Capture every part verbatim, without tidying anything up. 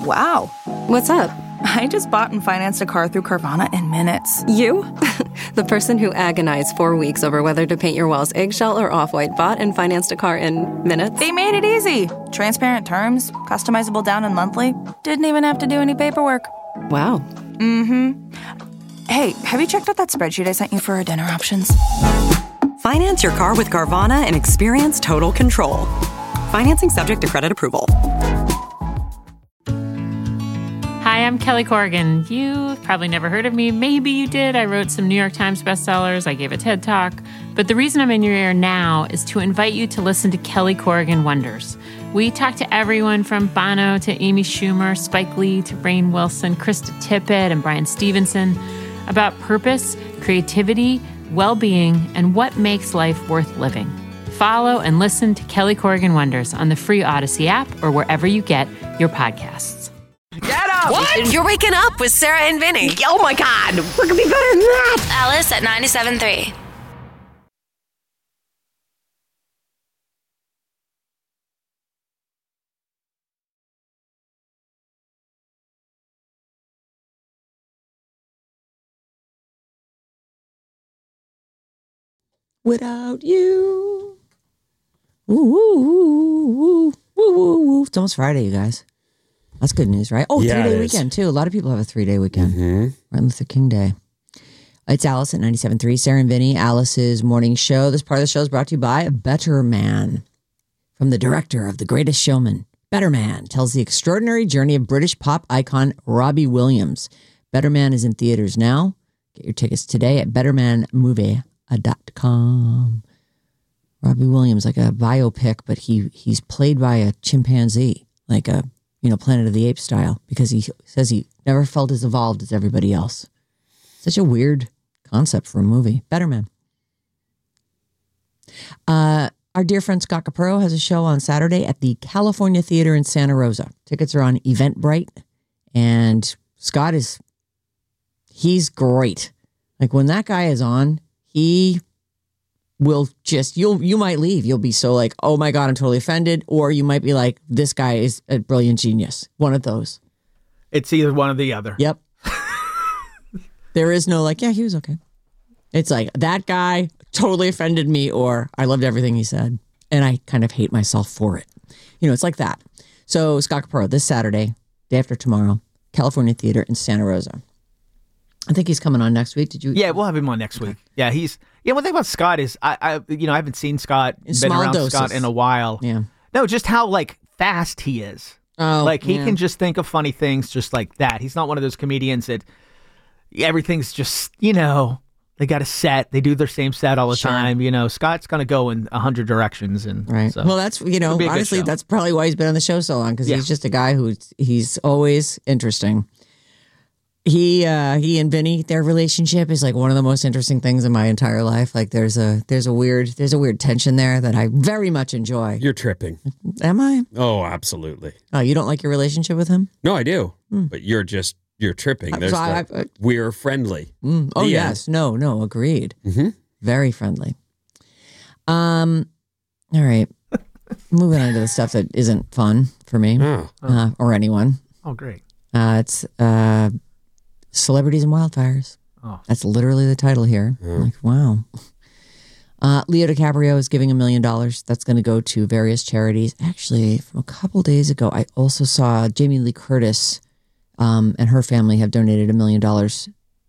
Wow. What's up? I just bought and financed a car through Carvana in minutes. You? The person who agonized four weeks over whether to paint your walls eggshell or off-white bought and financed a car in minutes? They made it easy. Transparent terms, customizable down and monthly. Didn't even have to do any paperwork. Wow. Mm-hmm. Hey, have you checked out that spreadsheet I sent you for our dinner options? Finance your car with Carvana and experience total control. Financing subject to credit approval. Hi, I'm Kelly Corrigan. You've probably never heard of me. Maybe you did. I wrote some New York Times bestsellers. I gave a TED Talk. But the reason I'm in your ear now is to invite you to listen to Kelly Corrigan Wonders. We talk to everyone from Bono to Amy Schumer, Spike Lee to Rainn Wilson, Krista Tippett, and Brian Stevenson about purpose, creativity, well-being, and what makes life worth living. Follow and listen to Kelly Corrigan Wonders on the free Odyssey app or wherever you get your podcasts. Get up! What? You're waking up with Sarah and Vinny. Oh my God! What could be better than that? Alice at ninety-seven point three. Without you. Woo, woo, woo, woo, woo, woo, woo. It's almost Friday, you guys. That's good news, right? Oh, yeah, three-day weekend, too. A lot of people have a three-day weekend. Mm-hmm. Martin Luther King Day. It's Alice at ninety-seven point three. Sarah and Vinny, Alice's morning show. This part of the show is brought to you by Better Man. From the director of The Greatest Showman, Better Man tells the extraordinary journey of British pop icon Robbie Williams. Better Man is in theaters now. Get your tickets today at better man movie dot com. Robbie Williams, like a biopic, but he he's played by a chimpanzee, like a, you know, Planet of the Apes style, because he says he never felt as evolved as everybody else. Such a weird concept for a movie. Better Man. Uh, our dear friend Scott Capurro has a show on Saturday at the California Theater in Santa Rosa. Tickets are on Eventbrite, and Scott is, he's great. Like when that guy is on, he will just, you'll, you might leave. You'll be so like, oh my God, I'm totally offended. Or you might be like, this guy is a brilliant genius. One of those. It's either one or the other. Yep. There is no like, yeah, he was okay. It's like, that guy totally offended me, or I loved everything he said. And I kind of hate myself for it. You know, it's like that. So Scott Capurro, this Saturday, day after tomorrow, California Theater in Santa Rosa. I think he's coming on next week. Did you? Yeah, we'll have him on next week. Yeah, he's, yeah, one thing about Scott is, I, I you know, I haven't seen Scott, In been small around doses. Scott in a while. Yeah. No, just how, like, fast he is. Oh, like, he yeah. can just think of funny things just like that. He's not one of those comedians that everything's just, you know, they got a set. They do their same set all the Sure. time. You know, Scott's going to go in a hundred directions. And Right. so, well, that's, you know, it'll be a good honestly, show. that's probably why he's been on the show so long, because Yeah. he's just a guy who he's always interesting. He uh, he and Vinny, their relationship is like one of the most interesting things in my entire life. Like there's a there's a weird there's a weird tension there that I very much enjoy. You're tripping. Am I? Oh, absolutely. Oh, you don't like your relationship with him? No, I do. But you're just, you're tripping. There's So I- the, I- we're friendly. Mm, oh The yes, no, no, agreed. Mm-hmm. Very friendly. Um, all right. Moving on to the stuff that isn't fun for me Oh. uh, or anyone. oh, great. Uh, it's uh, Celebrities and Wildfires. Oh. That's literally the title here. I'm like, wow. Uh, Leo DiCaprio is giving a million dollars. That's going to go to various charities. Actually, from a couple days ago, I also saw Jamie Lee Curtis um, and her family have donated a million dollars.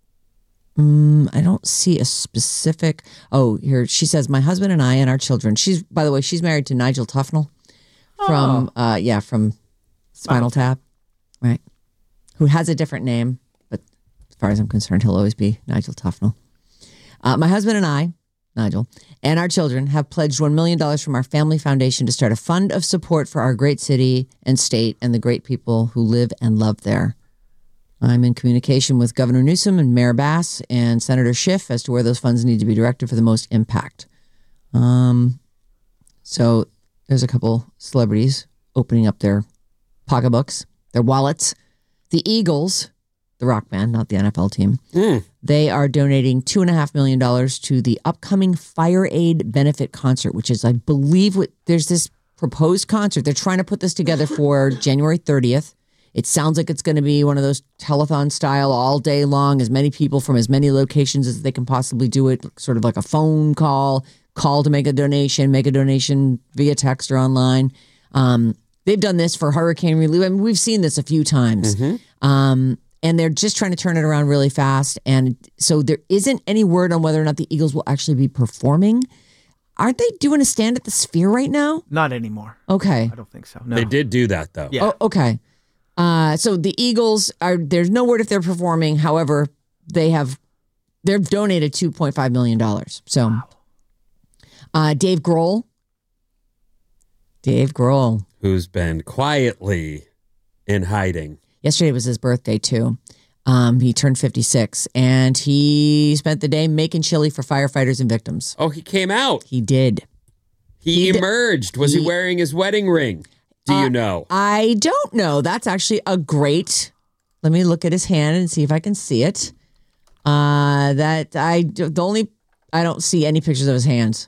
Mm, I don't see a specific. Oh, here she says, my husband and I and our children. She's, by the way, she's married to Nigel Tufnell from, Oh. uh, yeah, from Spinal Tap, right? Who has a different name, but as far as I'm concerned, he'll always be Nigel Tufnell. Uh, my husband and I, Nigel, and our children have pledged one million dollars from our family foundation to start a fund of support for our great city and state and the great people who live and love there. I'm in communication with Governor Newsom and Mayor Bass and Senator Schiff as to where those funds need to be directed for the most impact. Um, so there's a couple celebrities opening up their pocketbooks, their wallets. The Eagles, the rock band, not the N F L team, Mm. they are donating two and a half million dollars to the upcoming Fire Aid benefit concert, which is, I believe, what there's this proposed concert. They're trying to put this together for January thirtieth. It sounds like it's going to be one of those telethon style all day long, as many people from as many locations as they can possibly do it, sort of like a phone call, call to make a donation, make a donation via text or online. Um, they've done this for hurricane relief. I mean, we've seen this a few times. Mm-hmm. Um, and they're just trying to turn it around really fast. And so there isn't any word on whether or not the Eagles will actually be performing. Aren't they doing a stand at the Sphere right now? Not anymore. Okay. I don't think so. No. They did do that, though. Yeah. Oh, okay. Uh, so the Eagles are, there's no word if they're performing. However, they have, they've donated two point five million dollars. So Wow. uh, Dave Grohl. Dave Grohl. Who's been quietly in hiding. Yesterday was his birthday, too. Um, he turned fifty-six, and he spent the day making chili for firefighters and victims. Oh, he came out. He did. He, He d- emerged. Was he, he- wearing his wedding ring? Do Uh, you know? I don't know. That's actually a great. Let me look at his hand and see if I can see it. Uh, that I the only I don't see any pictures of his hands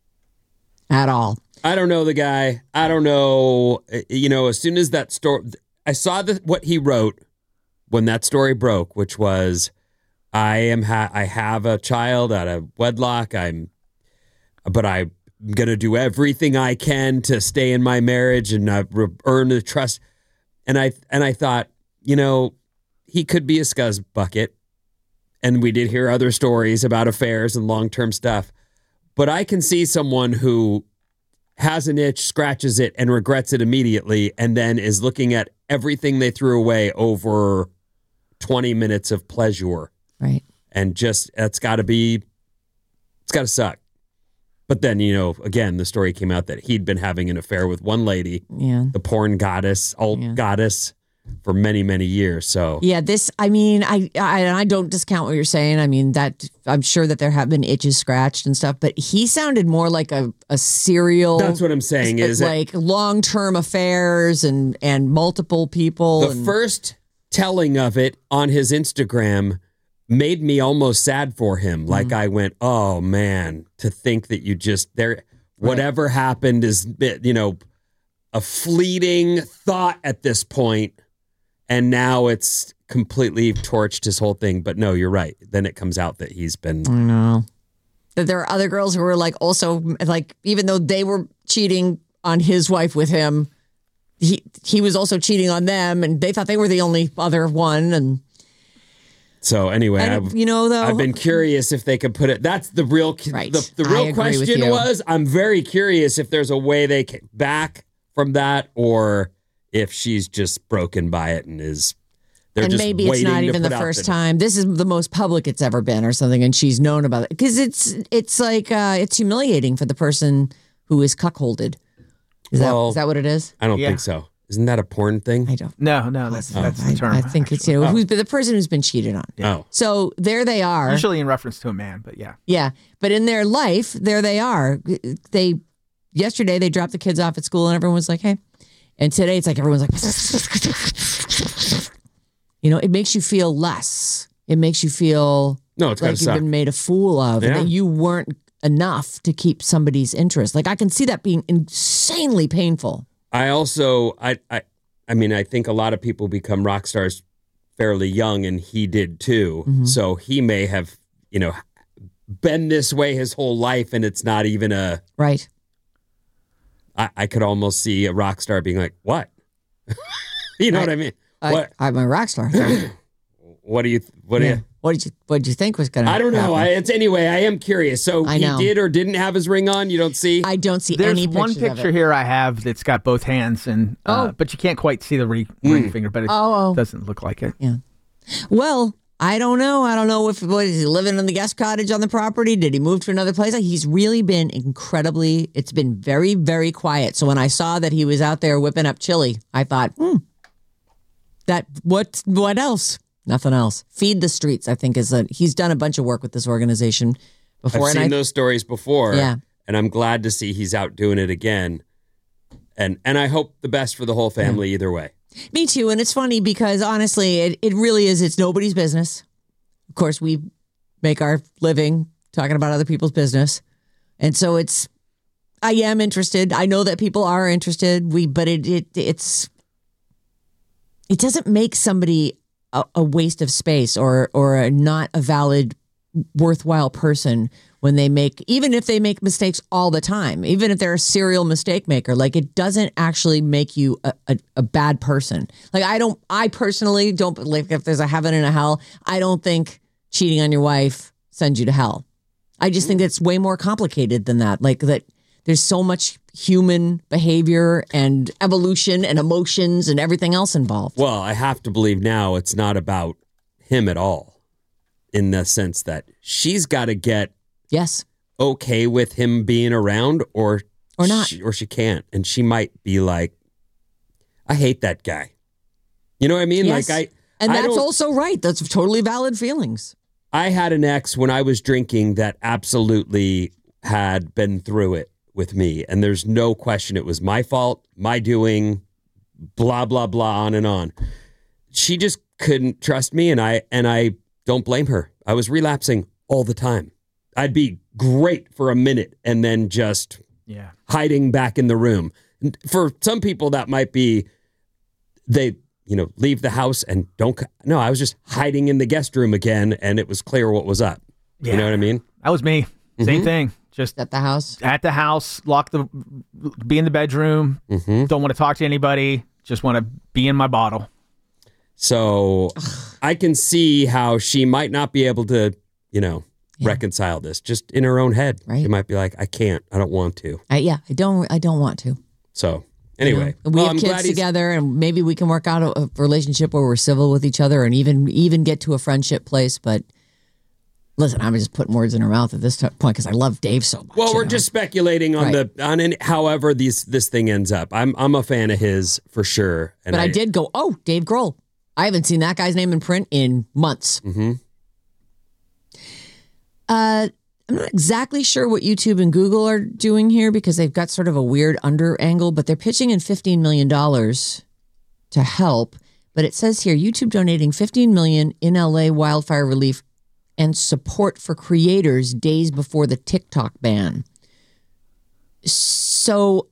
at all. I don't know the guy. I don't know. Uh, You know, as soon as that story, I saw the, what he wrote when that story broke, which was, I am ha- I have a child out of wedlock. I'm, but I'm gonna do everything I can to stay in my marriage and uh, re- earn the trust. And I and I thought, you know, he could be a scuzz bucket, and we did hear other stories about affairs and long term stuff. But I can see someone who has an itch, scratches it, and regrets it immediately, and then is looking at everything they threw away over twenty minutes of pleasure. Right. And just, that's got to be, it's got to suck. But then, you know, again, the story came out that he'd been having an affair with one lady, Yeah. the porn goddess, old Yeah. goddess, for many, many years. So, Yeah, this, I mean, I, I I don't discount what you're saying. I mean, that I'm sure that there have been itches scratched and stuff, but he sounded more like a, a serial. that's what I'm saying is that like long-term affairs and, and multiple people. the and, first telling of it on his Instagram made me almost sad for him. Mm-hmm. Like I went, oh man, to think that you just there, whatever happened is, you know, a fleeting thought at this point, and now it's completely torched his whole thing. But no, you're right. Then it comes out that he's been. I know that there are other girls who were like also like, even though they were cheating on his wife with him, he he was also cheating on them, and they thought they were the only other one. And So anyway, I I've, don't- you know, though, I've been curious if they could put it. That's the real, Right. the, the I real agree with question you. was, I'm very curious if there's a way they can back from that, or if she's just broken by it and is, they're and just maybe it's waiting not to even the put out first time. This is the most public it's ever been, or something, and she's known about it because it's it's like uh, it's humiliating for the person who is cuckolded. Is Well, that is that what it is? I don't Yeah. think so. Isn't that a porn thing? I don't. No, no, that's that's the I, term. I think it's you know who's the person who's been cheated on. Oh, So there they are. usually in reference to a man, but yeah. Yeah, but in their life, there they are. They yesterday they dropped the kids off at school, and everyone was like, "Hey," and today it's like everyone's like, you know, it makes you feel less. It makes you feel no, it's gotta like you've suck. been made a fool of, Yeah. and that you weren't enough to keep somebody's interest. Like I can see that being insanely painful. I also, I, I, I mean, I think a lot of people become rock stars fairly young, and he did too. Mm-hmm. So he may have, you know, been this way his whole life, and it's not even a. Right. I, I could almost see a rock star being like, "What?" You know I- what I mean? I, what? I'm a rock star. What do you? What do Yeah. you? What did you What did you think was going to? I don't know. I, it's anyway. I am curious. So I he know. did or didn't have his ring on. You don't see. I don't see There's any one pictures of picture it. here I have that's got both hands, and uh, Oh. but you can't quite see the ring, ring finger, but it Oh, oh. doesn't look like it. Yeah. Well, I don't know. I don't know if what is he living in the guest cottage on the property? Did he move to another place? He's really been incredibly. It's been very, very quiet. So when I saw that he was out there whipping up chili, I thought, hmm, that what? What else? Nothing else. Feed the Streets, I think, is a. He's done a bunch of work with this organization I've before. seen and I, those stories before. Yeah. And I'm glad to see he's out doing it again. And and I hope the best for the whole family either way. Me too. And it's funny because honestly, it, it really is. It's nobody's business. Of course, we make our living talking about other people's business. And so it's, I am interested. I know that people are interested. We, but it, it it's, it doesn't make somebody a, a waste of space or or a not a valid, worthwhile person when they make, even if they make mistakes all the time, even if they're a serial mistake maker. Like, it doesn't actually make you a, a, a bad person. Like, I don't, I personally don't believe if there's a heaven and a hell. I don't think cheating on your wife sends you to hell. I just think it's way more complicated than that. Like, that there's so much human behavior and evolution and emotions and everything else involved. Well, I have to believe now it's not about him at all, in the sense that she's got to get yes okay with him being around, or or not, she, or she can't, and she might be like, I hate that guy. You know what I mean? Yes. Like I, and I that's don't- also right. That's totally valid feelings. I had an ex when I was drinking that absolutely had been through it with me, and there's no question it was my fault, my doing, blah blah blah, on and on. She just couldn't trust me, and I and I don't blame her. I was relapsing all the time. I'd be great for a minute and then just Yeah. hiding back in the room. And for some people, that might be they, you know, leave the house and don't. No, I was just hiding in the guest room again, and it was clear what was up. Yeah. You know what I mean? That was me. Same Mhm. thing. Just At the house. at the house, lock the, be in the bedroom. Mm-hmm. Don't want to talk to anybody. Just want to be in my bottle. So I can see how she might not be able to, you know, Yeah. reconcile this just in her own head. Right. She might be like, I can't, I don't want to. I, yeah, I don't. I don't want to. So anyway, You know? we well, have I'm glad kids he's- together, and maybe we can work out a, a relationship where we're civil with each other, and even even get to a friendship place. But listen, I'm just putting words in her mouth at this t- point because I love Dave so much. Well, you we're know? just speculating on Right. the on any, however these this thing ends up. I'm I'm a fan of his for sure. And But I, did go, oh, Dave Grohl. I haven't seen that guy's name in print in months. Mm-hmm. Uh, I'm not exactly sure what YouTube and Google are doing here because they've got sort of a weird under angle, but they're pitching in fifteen million dollars to help. But it says here, YouTube donating fifteen million dollars in L A wildfire relief and support for creators days before the TikTok ban. So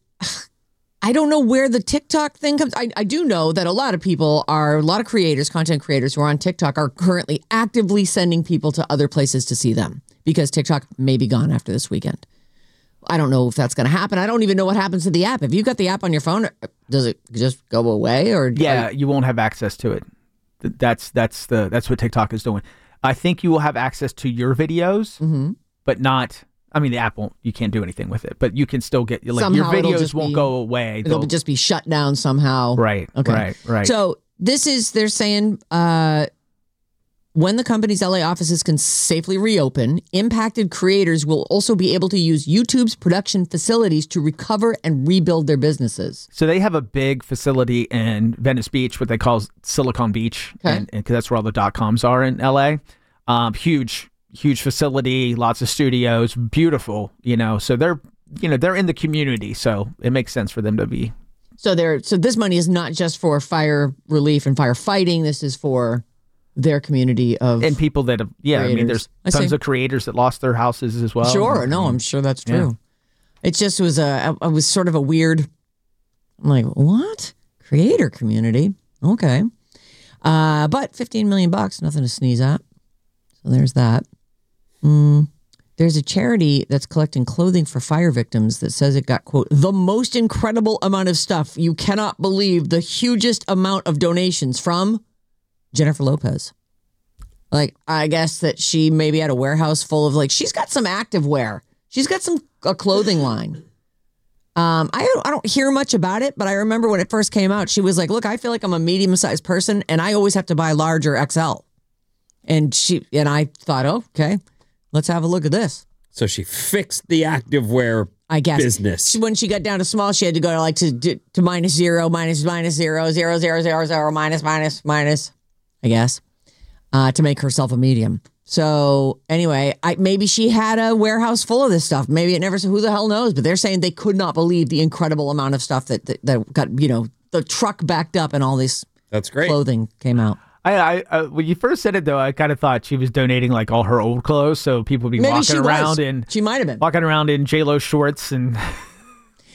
I don't know where the TikTok thing comes. I, I do know that a lot of people are, a lot of creators, content creators who are on TikTok are currently actively sending people to other places to see them because TikTok may be gone after this weekend. I don't know if that's going to happen. I don't even know what happens to the app. If you've got the app on your phone, does it just go away? Or Yeah, you won't have access to it. Th- That's that's the that's what TikTok is doing. I think you will have access to your videos, Mm-hmm. but not. I mean, the app won't. You can't do anything with it, but you can still get like Somehow your it'll videos just won't be- go away. it'll They'll- just be shut down somehow. right, Okay. right, right. So this is, they're saying uh, when the company's L A offices can safely reopen, impacted creators will also be able to use YouTube's production facilities to recover and rebuild their businesses. So they have a big facility in Venice Beach, what they call Silicon Beach, Okay. and because that's where all the dot coms are in L A. Um, huge, huge facility, lots of studios, beautiful. You know, so they're you know they're in the community, so it makes sense for them to be. So they're, so this money is not just for fire relief and firefighting. This is for their community of And people that have, yeah, I mean, creators. there's I tons see. of creators that lost their houses as well. Sure. No, I'm sure that's true. It just was a, it was sort of a weird, I'm like, what? Creator community. Okay. Uh, but fifteen million bucks, nothing to sneeze at. So there's that. Mm, there's a charity that's collecting clothing for fire victims that says it got, quote, the most incredible amount of stuff. You cannot believe the hugest amount of donations from Jennifer Lopez. Like, I guess that she maybe had a warehouse full of, like, she's got some active wear. She's got some a clothing line. Um, I don't, I don't hear much about it, but I remember when it first came out, she was like, look, I feel like I'm a medium-sized person, and I always have to buy large or X L. And she and I thought, oh, okay, let's have a look at this. So she fixed the activewear I guess business. She, when she got down to small, she had to go to like to to, to minus zero, minus minus zero, zero zero zero zero, minus minus minus. I guess uh, to make herself a medium. So anyway, I, maybe she had a warehouse full of this stuff. Maybe it never. Who the hell knows? But they're saying they could not believe the incredible amount of stuff that that, that got, you know, the truck backed up and all this That's great. clothing came out. I, I uh, when you first said it though, I kind of thought she was donating like all her old clothes, so people would be Maybe walking she around was. in She might have been. walking around in J Lo shorts and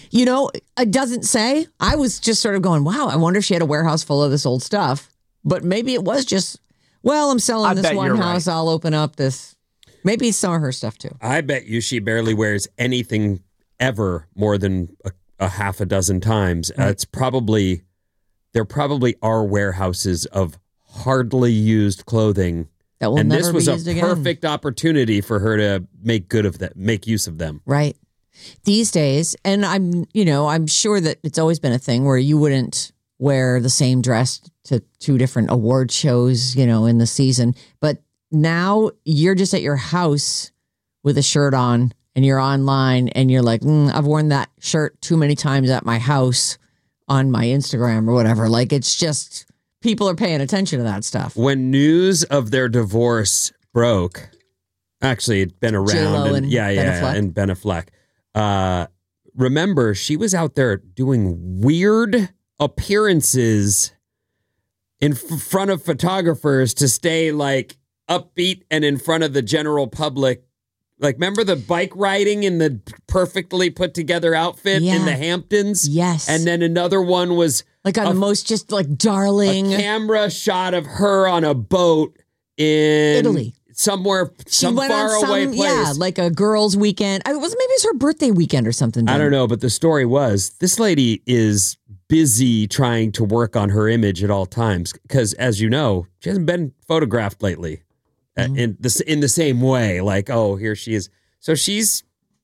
You know, it doesn't say. I was just sort of going, wow, I wonder if she had a warehouse full of this old stuff. But maybe it was just, well, I'm selling I this bet one you're house. right. I'll open up this. Maybe it's some of her stuff too. I bet you she barely wears anything ever more than a, a half a dozen times. Uh, it's probably, there probably are warehouses of hardly used clothing. That will and never this was be a used again. perfect opportunity for her to make good of that, make use of them. Right. These days, and I'm, you know, I'm sure that it's always been a thing where you wouldn't wear the same dress to two different award shows, you know, in the season. But now you're just at your house with a shirt on and you're online and you're like, mm, I've worn that shirt too many times at my house on my Instagram or whatever. Like, it's just, people are paying attention to that stuff. When news of their divorce broke, actually it'd been around. J-Lo and, and yeah, Ben yeah, Affleck. and Ben Affleck. Uh, remember, she was out there doing weird appearances in f- front of photographers to stay like upbeat and in front of the general public. Like, remember the bike riding in the perfectly put together outfit Yeah. in the Hamptons? Yes. And then another one was Like on a- the most just like darling. a camera shot of her on a boat in Italy. somewhere, She some went on far away some- place. Yeah, like a girl's weekend. I was maybe it's her birthday weekend or something. I Jen. don't know, but the story was this lady is busy trying to work on her image at all times because, as you know, she hasn't been photographed lately uh, Mm-hmm. in the in the same way. Like, oh, here she is. So she's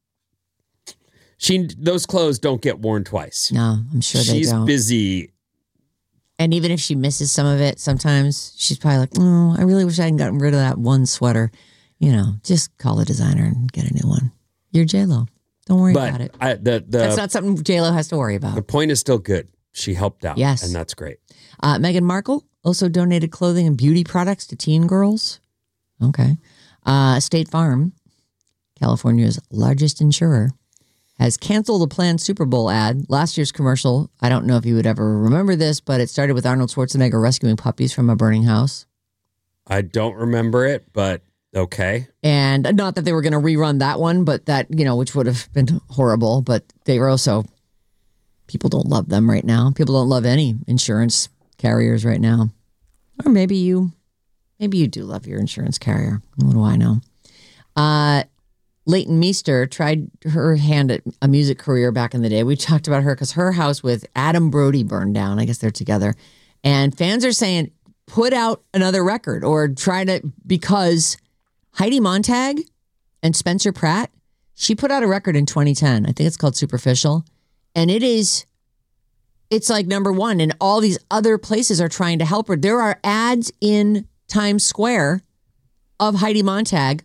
she those clothes don't get worn twice. No, I'm sure they She's don't. busy. And even if she misses some of it, sometimes she's probably like, "Oh, I really wish I hadn't gotten rid of that one sweater." You know, just call a designer and get a new one. You're J Lo. Don't worry about But it. I, the the That's not something J Lo has to worry the about. point is still good. She helped out. Yes. And that's great. Uh, Meghan Markle also donated clothing and beauty products to teen girls. Okay. Uh, State Farm, California's largest insurer, has canceled a planned Super Bowl ad. Last year's commercial, I don't know if you would ever remember this, but it started with Arnold Schwarzenegger rescuing puppies from a burning house. I don't remember it, but okay. And not that they were going to rerun that one, but that, you know, which would have been horrible. But they were also, people don't love them right now. People don't love any insurance carriers right now. Or maybe you, maybe you do love your insurance carrier. What do I know? Uh, Leighton Meester tried her hand at a music career back in the day. We talked about her because her house with Adam Brody burned down. I guess they're together. And fans are saying, put out another record or try to, because Heidi Montag and Spencer Pratt, she put out a record in twenty ten. I think it's called Superficial. And it is, it's like number one. And all these other places are trying to help her. There are ads in Times Square of Heidi Montag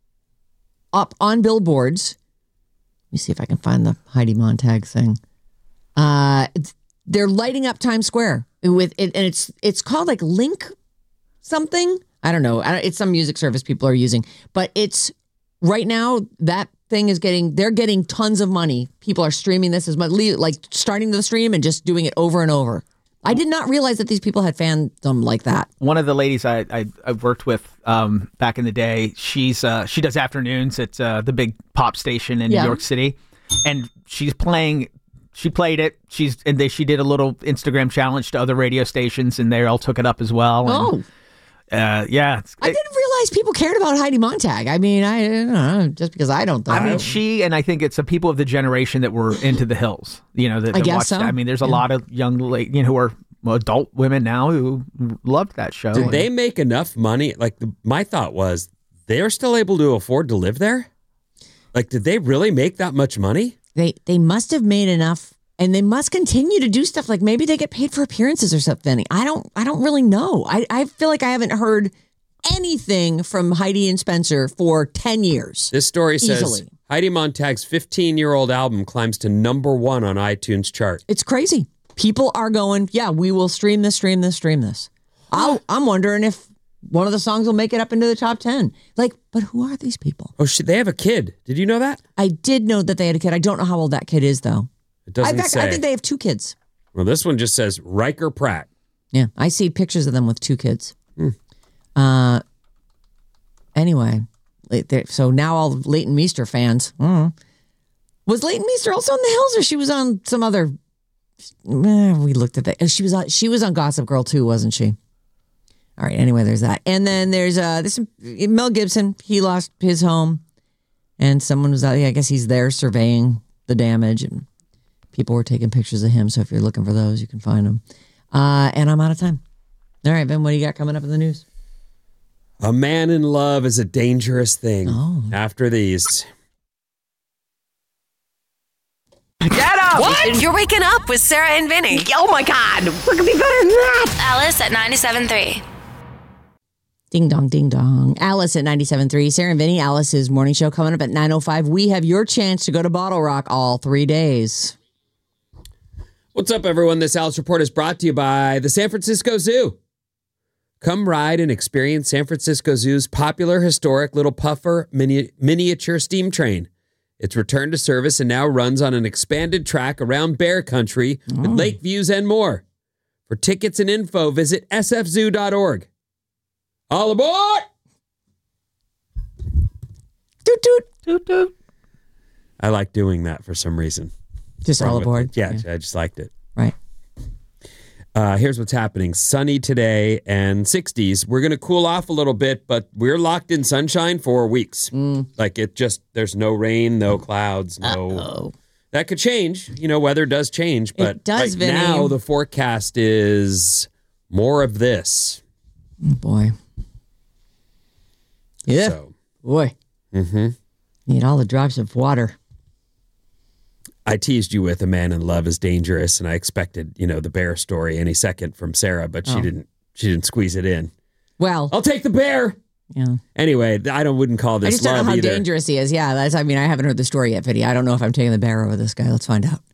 up on billboards. Let me see if I can find the Heidi Montag thing. Uh, it's, they're lighting up Times Square with it, and it's it's called like Link something. I don't know. I don't, it's some music service people are using, but it's right now that thing is getting. They're getting tons of money. People are streaming this as much, like starting the stream and just doing it over and over. I did not realize that these people had fandom like that. One of the ladies I I, I worked with um, back in the day, she's uh, she does afternoons at uh, the big pop station in Yeah. New York City, and she's playing. She played it. She's and they, she did a little Instagram challenge to other radio stations, and they all took it up as well. Oh, And, uh, yeah. It's, I didn't realize people cared about Heidi Montag. I mean, I, I don't know, just because I don't. Though. I mean, she and I think it's the people of the generation that were into the Hills. You know, that, I that guess watched so. that. I mean, there's a Yeah. lot of young, like, you know, who are adult women now who loved that show. Did And- they make enough money? Like, the, my thought was they're still able to afford to live there? Like, did they really make that much money? They they must have made enough, and they must continue to do stuff. Like maybe they get paid for appearances or something. I don't I don't really know. I, I feel like I haven't heard anything from Heidi and Spencer for ten years. This story says Easily. Heidi Montag's fifteen-year-old album climbs to number one on iTunes chart. It's crazy. People are going, yeah, we will stream this, stream this, stream this. I'll, I'm wondering if one of the songs will make it up into the top ten. Like, but who are these people? Oh, shit, they have a kid. Did you know that? I did know that they had a kid. I don't know how old that kid is, though. It doesn't I, fact, say. I think they have two kids. Well, this one just says Riker Pratt. Yeah, I see pictures of them with two kids. Hmm. Uh, anyway, they- so now all Leighton Meester fans, mm, Was Leighton Meester also on The Hills, or she was on some other? Eh, we looked at that. She was on. She was on Gossip Girl too, wasn't she? All right. Anyway, there's that, and then there's uh this Mel Gibson. He lost his home, and someone was out. I guess he's there surveying the damage, and people were taking pictures of him. So if you're looking for those, you can find them. Uh, and I'm out of time. All right, Ben, what do you got coming up in the news? A man in love is a dangerous thing. Oh. After these. Get up! What? You're waking up with Sarah and Vinny. Oh my God. What could be better than that? Alice at ninety-seven point three. Ding dong, ding dong. Alice at ninety-seven point three. Sarah and Vinny, Alice's morning show coming up at nine oh five. We have your chance to go to Bottle Rock all three days. What's up, everyone? This Alice Report is brought to you by the San Francisco Zoo. Come ride and experience San Francisco Zoo's popular historic Little Puffer mini- miniature steam train. It's returned to service and now runs on an expanded track around Bear Country with Oh. lake views and more. For tickets and info, visit s f zoo dot org. All aboard! Toot toot. Doot, doot. I like doing that for some reason. Just all Wrong with aboard. it. Yeah, I just liked it. Right. Uh, here's what's happening. Sunny today and sixties. We're going to cool off a little bit, but we're locked in sunshine for weeks. Mm. Like it just, there's no rain, no clouds, no. Uh-oh. That could change. You know, weather does change, but It does, right Vinny. now the forecast is more of this. Oh, boy. Yeah. So, Boy. mm-hmm. Need all the drops of water. I teased you with a man in love is dangerous, and I expected, you know, the bear story any second from Sarah, but she Oh. didn't. She didn't squeeze it in. Well, I'll take the bear. yeah. Anyway, I don't wouldn't call I this just don't know love how either. dangerous he is. Yeah, that's. I mean, I haven't heard the story yet, Vinny. I don't know if I'm taking the bear over this guy. Let's find out.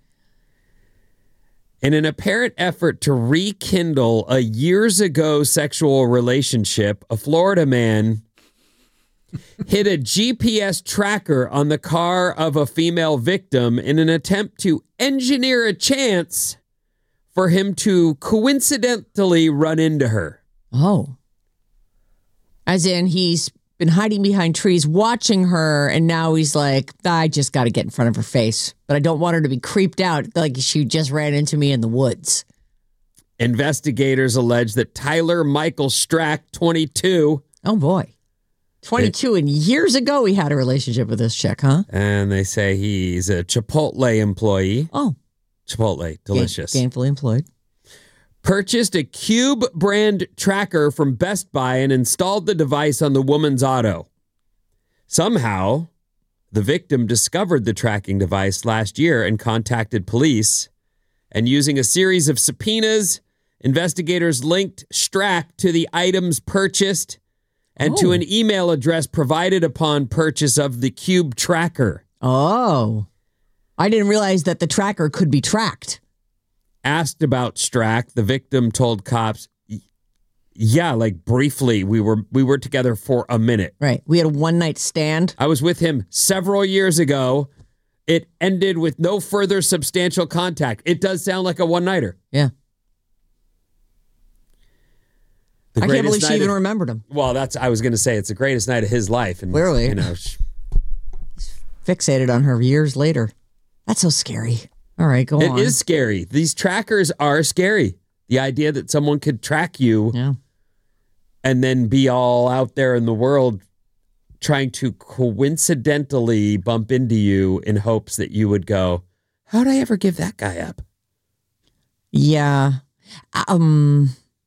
In an apparent effort to rekindle a years ago sexual relationship, a Florida man hid a G P S tracker on the car of a female victim in an attempt to engineer a chance for him to coincidentally run into her. Oh. As in, he's been hiding behind trees watching her, and now he's like, I just got to get in front of her face. But I don't want her to be creeped out like she just ran into me in the woods. Investigators allege that Tyler Michael Strack, twenty-two, Oh, boy. twenty-two, and years ago he had a relationship with this chick, huh? and they say he's a Chipotle employee. Oh. Chipotle, delicious. Gain- gainfully employed. Purchased a Cube brand tracker from Best Buy and installed the device on the woman's auto. Somehow, the victim discovered the tracking device last year and contacted police. And using a series of subpoenas, investigators linked Strack to the items purchased and to Oh. an email address provided upon purchase of the Cube tracker. Oh. I didn't realize that the tracker could be tracked. Asked about Strack, the victim told cops, yeah, like briefly, we were we were together for a minute. Right. We had a one night stand. I was with him several years ago. It ended with no further substantial contact. It does sound like a one-nighter. Yeah. The I can't greatest believe she night even of- remembered him. Well, that's I was going to say it's the greatest night of his life, and Clearly. you know, sh- Fixated on her years later. That's so scary. All right, go it on. is scary. These trackers are scary. The idea that someone could track you Yeah. and then be all out there in the world trying to coincidentally bump into you in hopes that you would go, how'd I ever give that guy up? Yeah. Um.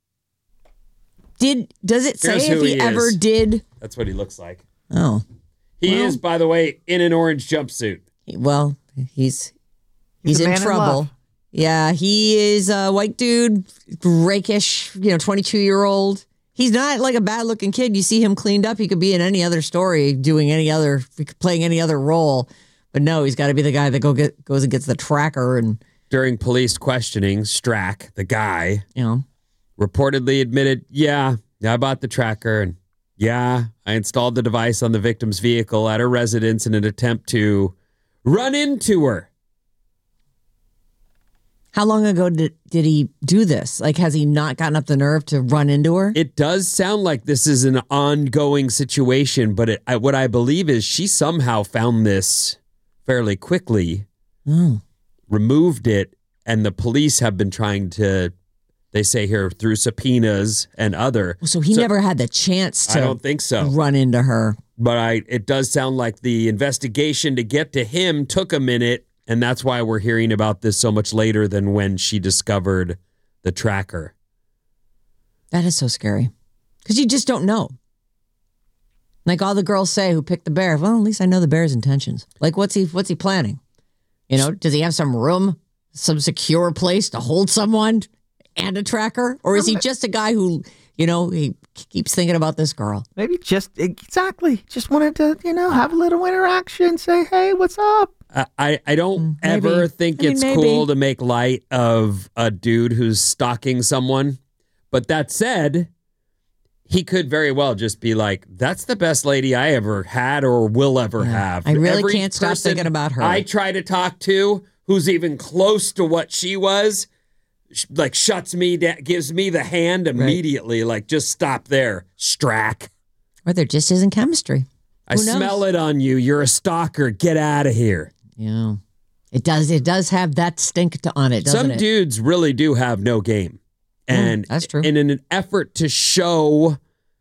Did does it say Here's if who he, he ever is. did? That's what he looks like. Oh, He Well- is, by the way, in an orange jumpsuit. well, he's He's he's, a in man in trouble. love. Yeah, he is a white dude, rakish, you know, twenty-two year old. He's not like a bad looking kid. You see him cleaned up. He could be in any other story, doing any other, playing any other role. But no, he's got to be the guy that go get goes and gets the tracker, and During police questioning, Strack, the guy, you know. reportedly admitted, yeah, yeah, I bought the tracker, and yeah, I installed the device on the victim's vehicle at her residence in an attempt to run into her. How long ago did did he do this? Like, has he not gotten up the nerve to run into her? It does sound like this is an ongoing situation, but it, I, what I believe is she somehow found this fairly quickly, Oh. removed it, and the police have been trying to, they say here, through subpoenas and other. So he never had the chance to I don't think so. run into her. But I, it does sound like the investigation to get to him took a minute, and that's why we're hearing about this so much later than when she discovered the tracker. That is so scary. Because you just don't know. Like all the girls say who picked the bear, well, at least I know the bear's intentions. Like, what's he what's he planning? You know, does he have some room, some secure place to hold someone and a tracker? Or is he just a guy who, you know, he keeps thinking about this girl? Maybe just, exactly, just wanted to, you know, have a little interaction, say, hey, what's up? I, I, I don't Maybe. ever think I mean, it's maybe. cool to make light of a dude who's stalking someone. But that said, he could very well just be like, that's the best lady I ever had or will ever Yeah. have. I really Every can't stop person thinking about her. I try to talk to who's even close to what she was, sh- like shuts me down, gives me the hand immediately. Like, just stop there, Strack. Or there just isn't chemistry. I Who knows? smell it on you. You're a stalker. Get out of here. Yeah. It does. It does have that stink to, on it, doesn't Some it? dudes really do have no game. And that's true. And in an effort to show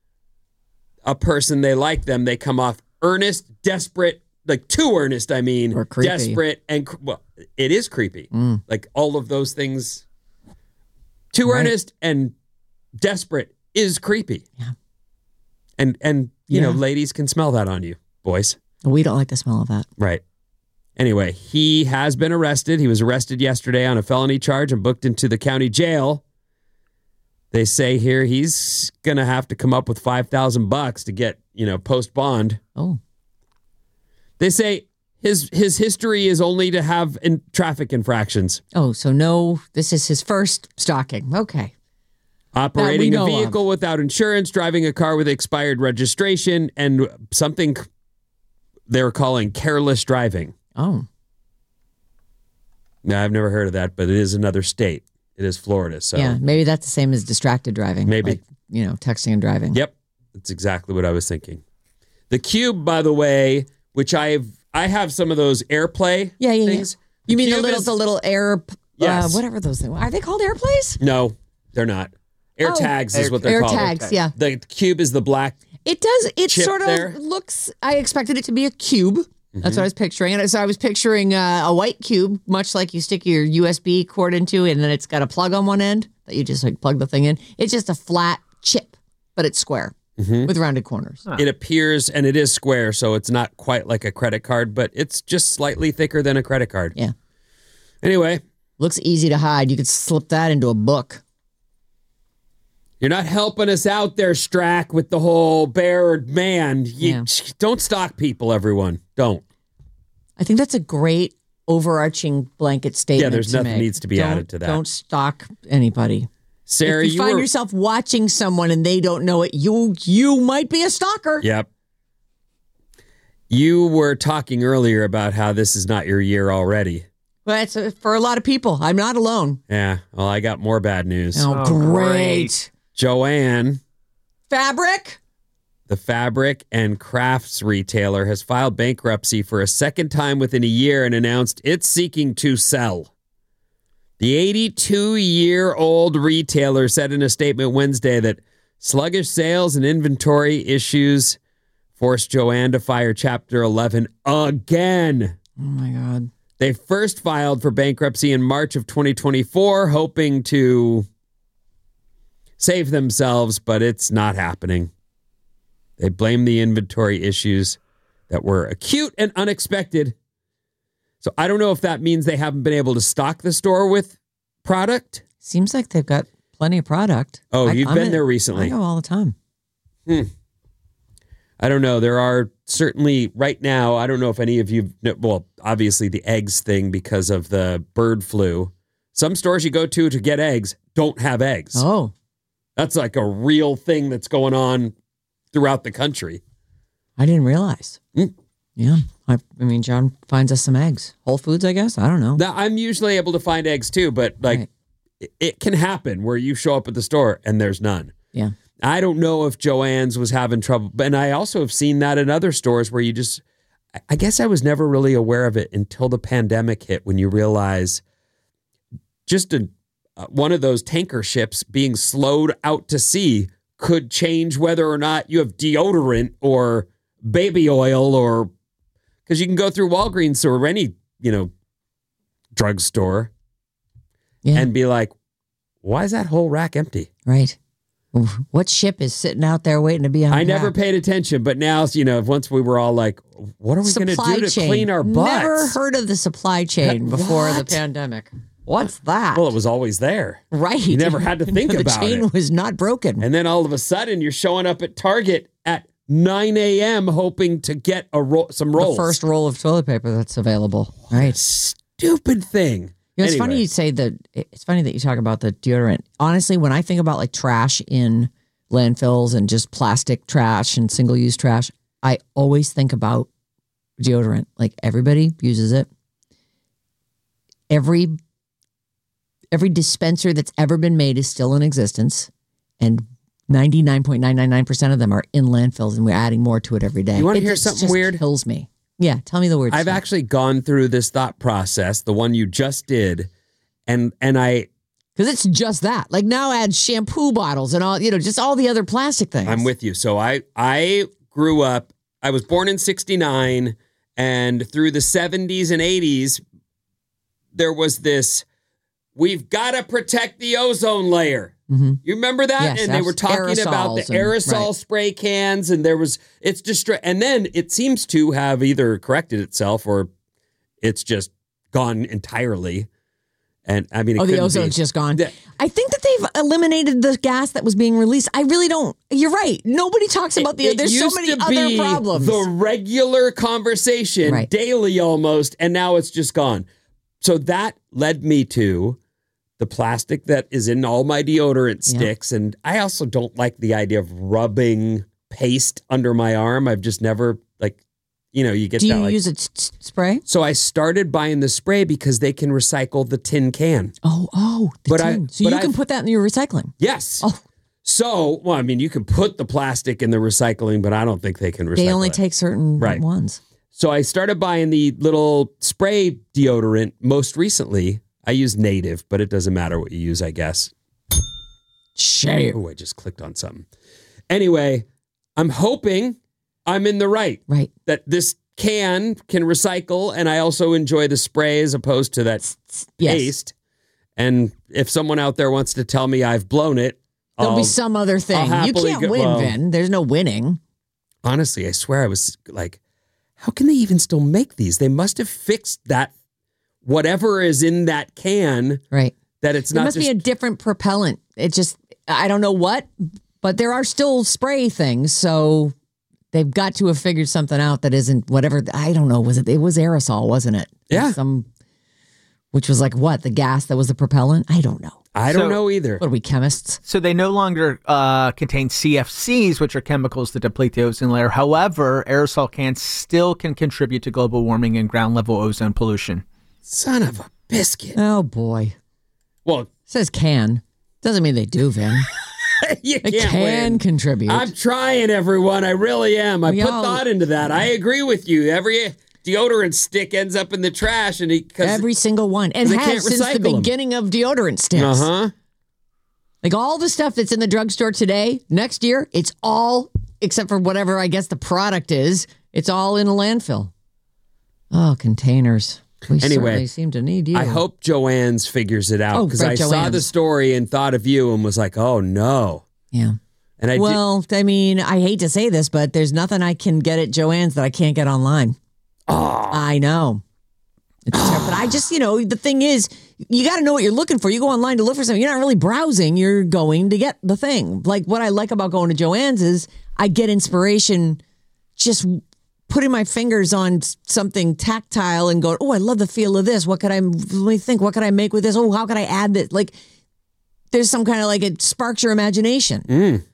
a person they like them, they come off earnest, desperate, like too earnest, I mean, Or creepy. desperate, and cr- well, it is creepy. Mm. Like all of those things, too Right. earnest and desperate is creepy. Yeah. And, and you know, Yeah. ladies can smell that on you, boys. We don't like the smell of that. Right. Anyway, he has been arrested. He was arrested yesterday on a felony charge and booked into the county jail. They say here he's going to have to come up with five thousand bucks to get, you know, post bond. Oh. They say his his history is only to have in traffic infractions. Oh, so no, this is his first stalking. Okay. Operating a know vehicle without insurance, driving a car with expired registration, and something they're calling careless driving. Oh. Now, I've never heard of that, but it is another state. It is Florida. So Yeah, maybe that's the same as distracted driving. Maybe. Like, you know, texting and driving. Yep, that's exactly what I was thinking. The Cube, by the way, which I've I have some of those AirPlay Yeah, yeah, things. yeah. You mean the Cube little, is- the little air, uh, Yes. whatever those things are. They called airplays? No, they're not. Air Oh. tags is what they're Air called. tags, yeah. The Cube is the black. It does. It Chip sort of there? looks. I expected it to be a cube. That's what I was picturing. And so I was picturing uh, a white cube, much like you stick your U S B cord into, and then it's got a plug on one end that you just like plug the thing in. It's just a flat chip, but it's square with rounded corners. It appears, and it is square, so it's not quite like a credit card, but it's just slightly thicker than a credit card. Yeah. Anyway, Looks easy to hide. You could slip that into a book. you're not helping us out there, Strack, with the whole bear man. You, Yeah. Don't stalk people, everyone. Don't. I think that's a great overarching blanket statement. Yeah, there's to nothing make. needs to be Don't- added to that. Don't stalk anybody. Sarah, if you, you find were... yourself watching someone and they don't know it, you you might be a stalker. Yep. You were talking earlier about how this is not your year already. Well, it's uh, for a lot of people. I'm not alone. Yeah. Well, I got more bad news. Oh, Oh, great. great. Joanne, Fabric? the fabric and crafts retailer, has filed bankruptcy for a second time within a year and announced it's seeking to sell. The eighty-two-year-old retailer said in a statement Wednesday that sluggish sales and inventory issues forced Joanne to file Chapter eleven again. Oh, my God. They first filed for bankruptcy in March of twenty twenty-four, hoping to save themselves, but it's not happening. They blame the inventory issues that were acute and unexpected. So I don't know if that means they haven't been able to stock the store with product. Seems like they've got plenty of product. Oh, I- you've I'm been in- there recently. I go all the time. I don't know. There are certainly right now, I don't know if any of you, well, obviously the eggs thing because of the bird flu. Some stores you go to to get eggs don't have eggs. Oh, That's like a real thing that's going on throughout the country. I didn't realize. Mm. Yeah. I, I mean, John finds us some eggs. Whole Foods, I guess. I don't know. Now, I'm usually able to find eggs too, but like Right. it, it can happen where you show up at the store and there's none. Yeah. I don't know if Joann's was having trouble, and I also have seen that in other stores where you just, I, I guess I was never really aware of it until the pandemic hit, when you realize just a, uh, one of those tanker ships being slowed out to sea could change whether or not you have deodorant or baby oil, or because you can go through Walgreens or any, you know, drugstore yeah. and be like, why is that whole rack empty? Right. What ship is sitting out there waiting to be unpacked? I never paid attention, but now, you know, once we were all like, what are we going to do to chain. clean our butts? Never heard of the supply chain before What? the pandemic. What's that? Well, it was always there. Right. You never had to think the about it. The chain was not broken. And then all of a sudden, you're showing up at Target at nine a.m. hoping to get a ro- some rolls. The first roll of toilet paper that's available. Right. Stupid thing. You know, it's anyway. funny you say that. It's funny that you talk about the deodorant. Honestly, when I think about like trash in landfills and just plastic trash and single-use trash, I always think about deodorant. Like everybody uses it. Every every dispenser that's ever been made is still in existence, and ninety-nine point nine nine nine percent of them are in landfills, and we're adding more to it every day. You want to it hear just, something just weird? Kills me. Yeah, tell me the word. I've stuff. actually gone through this thought process, the one you just did, and and I. Because it's just that. Like now add shampoo bottles and all, you know, just all the other plastic things. I'm with you. So I I grew up, I was born in sixty-nine, and through the seventies and eighties, there was this, we've got to protect the ozone layer. Mm-hmm. You remember that? Yes, and they were talking about the aerosol and, right. spray cans, and there was, it's distra- and then it seems to have either corrected itself or it's just gone entirely. And I mean, it oh, the ozone's be. just gone. The, I think that they've eliminated the gas that was being released. I really don't. You're right. Nobody talks about the. It, it there's so many other problems. The regular conversation right. daily almost, and now it's just gone. So that led me to the plastic that is in all my deodorant sticks, yeah. and I also don't like the idea of rubbing paste under my arm. I've just never like. You know, you get Do that. you like, use a t- t- spray? So I started buying the spray because they can recycle the tin can. Oh, oh, the but tin. I, so but you can I've, put that in your recycling? Yes. Oh. So, well, I mean, you can put the plastic in the recycling, but I don't think they can recycle They only it. take certain right. ones. So I started buying the little spray deodorant most recently. I use Native, but it doesn't matter what you use, I guess. Shame. Oh, I just clicked on something. Anyway, I'm hoping I'm in the right. Right. That this can can recycle, and I also enjoy the spray as opposed to that yes. paste. And if someone out there wants to tell me I've blown it, there'll I'll, be some other thing. You can't go, win, well, Vin. There's no winning. Honestly, I swear I was like, how can they even still make these? They must have fixed that whatever is in that can. Right. That it's there not must just, be a different propellant. It just, I don't know what, but there are still spray things. So they've got to have figured something out that isn't whatever. I don't know. Was it? It was aerosol, wasn't it? Yeah. Some, which was like what? The gas that was the propellant? I don't know. I So- don't know either. What are we, chemists? So they no longer uh, contain C F Cs, which are chemicals that deplete the ozone layer. However, aerosol cans still can contribute to global warming and ground level ozone pollution. Son of a biscuit. Oh, boy. Well, It says can. Doesn't mean they do, Vin. you They can't can win. contribute. I'm trying, everyone. I really am. I We put all- thought into that. I agree with you. Every deodorant stick ends up in the trash, and because Every single one. And they has can't since the recycle 'em. beginning of deodorant sticks. uh huh. Like all the stuff that's in the drugstore today, next year, it's all, except for whatever I guess the product is, it's all in a landfill. Oh, containers. We Anyway, certainly seem to need you. I hope Joanne's figures it out Oh, because right, I saw Joanne's. the story and thought of you and was like, oh no. Yeah. And I did, Well, I mean, I hate to say this, but there's nothing I can get at Joanne's that I can't get online. oh, I know. It's terrible. But I just, you know, the thing is, you got to know what you're looking for. You go online to look for something. You're not really browsing. You're going to get the thing. Like what I like about going to Joanne's is I get inspiration just putting my fingers on something tactile and going, oh, I love the feel of this. What could I, let me think, what could I make with this? Oh, how could I add this? Like there's some kind of like, it sparks your imagination. Mm.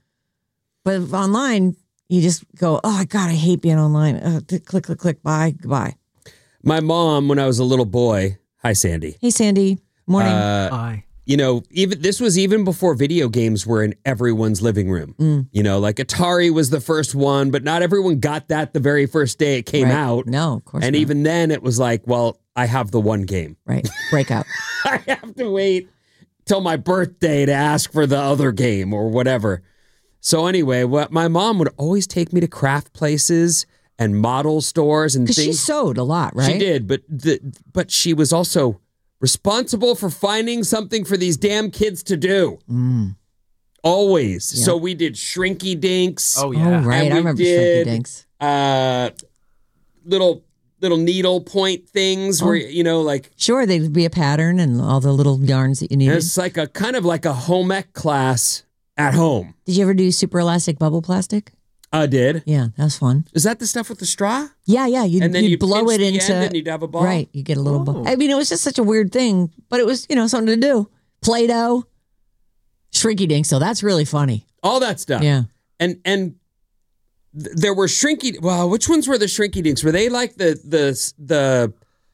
But online, you just go, oh, God, I hate being online. Uh, click, click, click, click, bye, goodbye. my mom, when I was a little boy, hi, Sandy. Hey, Sandy. Morning. Uh, Aye. you know, even this was even before video games were in everyone's living room. Mm. You know, like Atari was the first one, but not everyone got that the very first day it came Right. out. No, of course And not. even then it was like, well, I have the one game. Right. Breakout. I have to wait till my birthday to ask for the other game or whatever. So anyway, what my mom would always take me to craft places and model stores and Because things. she sewed a lot, right? She did, but the, but she was also responsible for finding something for these damn kids to do. Mm. Always. Yeah. So we did Shrinky Dinks. Oh Oh, yeah. right. And I we remember did, Shrinky Dinks. Uh, little little needle point things where, you know, like Sure, there'd be a pattern and all the little yarns that you needed. it's like a kind of like a home ec class at home. Did you ever do super elastic bubble plastic? I did. Yeah, that was fun. Is that the stuff with the straw? Yeah, yeah. You'd, And then you'd you'd blow pinch it the into. end and you'd have a ball? Right. You get a little ball. Oh. I mean, it was just such a weird thing, but it was, you know, something to do. Play Doh, Shrinky Dink. So that's really funny. All that stuff. Yeah. And and th- there were Shrinky. Well, which ones were the Shrinky Dinks? Were they like the the the?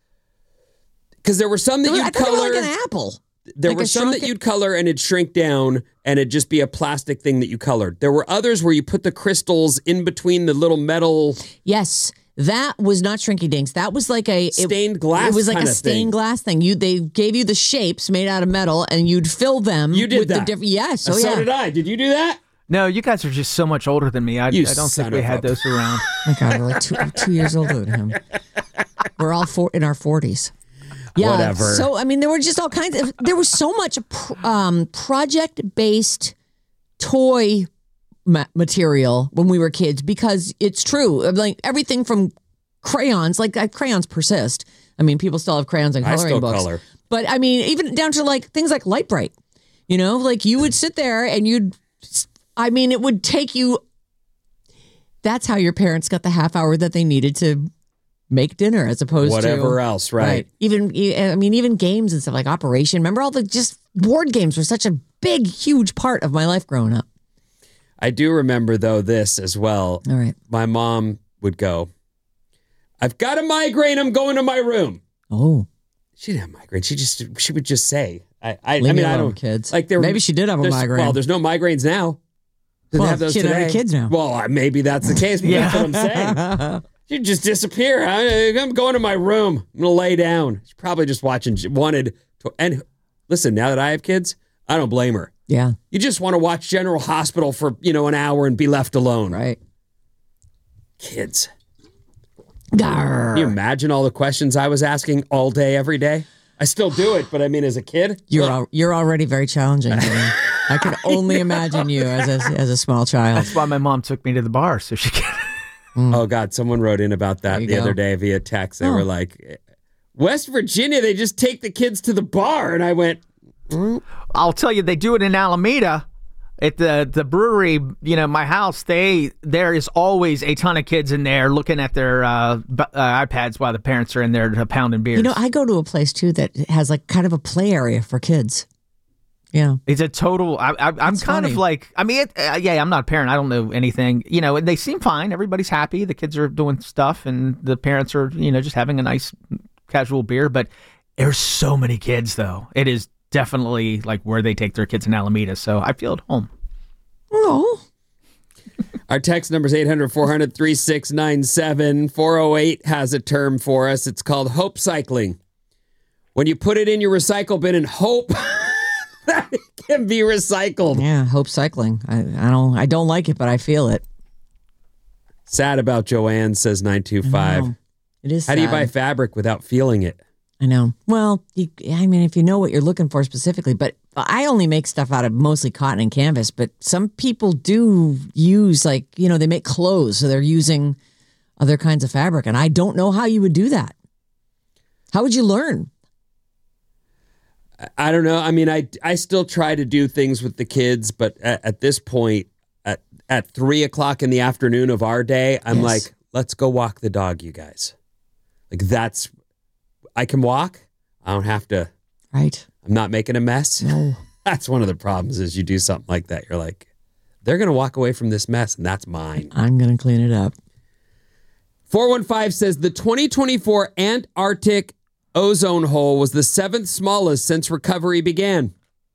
Because there were some that I you'd thought they were color. like an apple. There like were a some that shrunken- you'd color and it'd shrink down and it'd just be a plastic thing that you colored. There were others where you put the crystals in between the little metal Yes. That was not Shrinky Dinks. That was like a it- stained glass. It was like a kinda stained thing. glass thing. You they gave you the shapes made out of metal, and you'd fill them. You did with that. The different, yes. Uh, Oh so yeah. did I. Did you do that? No, you guys are just so much older than me. I, You I don't son think we of had a- those around. Oh my God, we're like two, two years older than him. We're all four, in our forties. Yeah. Whatever. So, I mean, there were just all kinds of, there was so much pr- um, project based toy ma- material when we were kids because it's true. Like everything from crayons, like uh, crayons persist. I mean, people still have crayons and I coloring still books. color. But I mean, even down to like things like Light Bright, you know, like you would sit there and you'd, I mean, it would take you. That's how your parents got the half hour that they needed to make dinner, as opposed to Whatever else, right? Even, I mean, even games and stuff like Operation. Remember all the just board games were such a big, huge part of my life growing up. I do remember though this as well. All right. My mom would go, "I've got a migraine. I'm going to my room." Oh, She didn't have a migraine. She just she would just say, "I I, Leave I me mean I alone, don't kids. like there. Maybe she did have a there's- migraine. Well, there's no migraines now. Doesn't Well, have those she doesn't have today. kids now. Well, uh, maybe that's the case. But that's what I'm saying. She'd just disappear. I, I'm going to my room. I'm gonna lay down. She's probably just watching. She wanted to. And listen, now that I have kids, I don't blame her. yeah, You just want to watch General Hospital for you know an hour and be left alone. right. Kids. Garr. Can you imagine all the questions I was asking all day, every day? I still do it, but I mean, as a kid, You're al- you're already very challenging. Jimmy. I can only imagine you as a as a small child. That's why my mom took me to the bar so she could. oh God, someone wrote in about that There you the go. other day via text. They Oh. were like, West Virginia, they just take the kids to the bar, and I went, I'll tell you, they do it in Alameda at the the brewery. You know, my house. They there is always a ton of kids in there looking at their uh, b- uh, iPads while the parents are in there pounding beers. You know, I go to a place too that has like kind of a play area for kids. Yeah. It's a total. I, I, I'm That's kind funny. of like. I mean, it, uh, yeah, I'm not a parent. I don't know anything. You know, they seem fine. Everybody's happy. The kids are doing stuff, and the parents are, you know, just having a nice casual beer. But there's so many kids, though. It is definitely like where they take their kids in Alameda. So I feel at home. Oh. our text number is eight hundred, four hundred, thirty-six ninety-seven. four oh eight has a term for us. It's called hope cycling. When you put it in your recycle bin and hope that it can be recycled. Yeah. Hope cycling. I, I don't I don't like it, but I feel it. Sad about Joanne, says nine two five. No, it is. How do you sad. buy fabric without feeling it? I know. Well, you, I mean, if you know what you're looking for specifically, but I only make stuff out of mostly cotton and canvas, but some people do use like, you know, they make clothes. So they're using other kinds of fabric. And I don't know how you would do that. How would you learn? I don't know. I mean, I, I still try to do things with the kids, but at, at this point, at, at three o'clock in the afternoon of our day, I'm Yes. like, let's go walk the dog, you guys. Like that's, I can walk. I don't have to, Right. I'm not making a mess. No. That's one of the problems is you do something like that. You're like, they're going to walk away from this mess and that's mine. I'm going to clean it up. four one five says the twenty twenty-four Antarctic ozone hole was the seventh smallest since recovery began.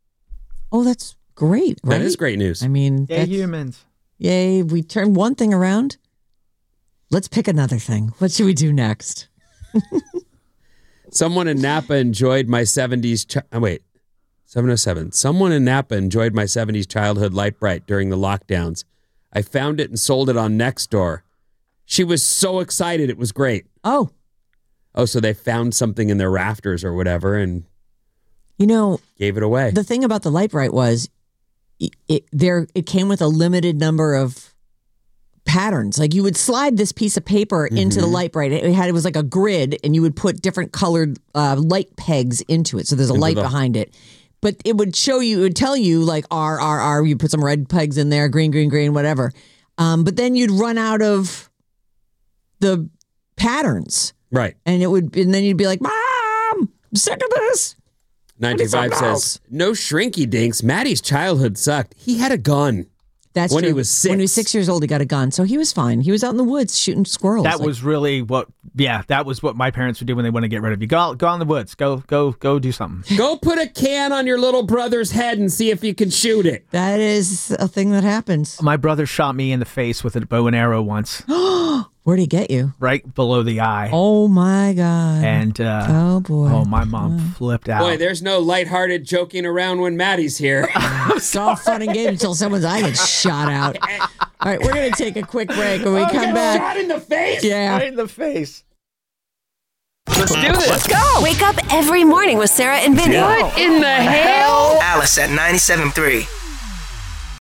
Oh, that's great, right? That is great news. I mean, Yay, humans. Yay, we turned one thing around. Let's pick another thing. What should we do next? Someone in Napa enjoyed my seventies. Chi- oh, wait, seven oh seven. Someone in Napa enjoyed my seventies childhood Light Bright during the lockdowns. I found it and sold it on Nextdoor. She was so excited. It was great. Oh. Oh, so they found something in their rafters or whatever and you know, gave it away. The thing about the Light Bright was it, it there it came with a limited number of patterns. Like you would slide this piece of paper mm-hmm. into the Light Bright. It had it was like a grid, and you would put different colored uh, light pegs into it. So there's a into light the- behind it. But it would show you, it would tell you like R, R, R. You put some red pegs in there, green, green, green, whatever. Um, but then you'd run out of the patterns, right? And it would, and then you'd be like, "Mom, I'm sick of this." ninety-five says, "No shrinky dinks. Maddie's childhood sucked. He had a gun." That's when true. he was six. When he was six years old, he got a gun, so he was fine. He was out in the woods shooting squirrels. That like, was really what. Yeah, that was what my parents would do when they want to get rid of you. Go, out, go out in the woods. Go, go, go. Do something. Go put a can on your little brother's head and see if you can shoot it. That is a thing that happens. My brother shot me in the face with a bow and arrow once. Where'd he get you? Right below the eye. Oh my God. And uh, oh boy. Oh, my mom oh. flipped out. Boy, there's no lighthearted joking around when Maddie's here. It's all fun and games until someone's eye gets shot out. All right, we're gonna take a quick break. When we oh, come back, shot in the face. Yeah, right in the face. Let's do this. Let's go. Wake up every morning with Sarah and Vinny. What in the hell? Alice at ninety-seven point three.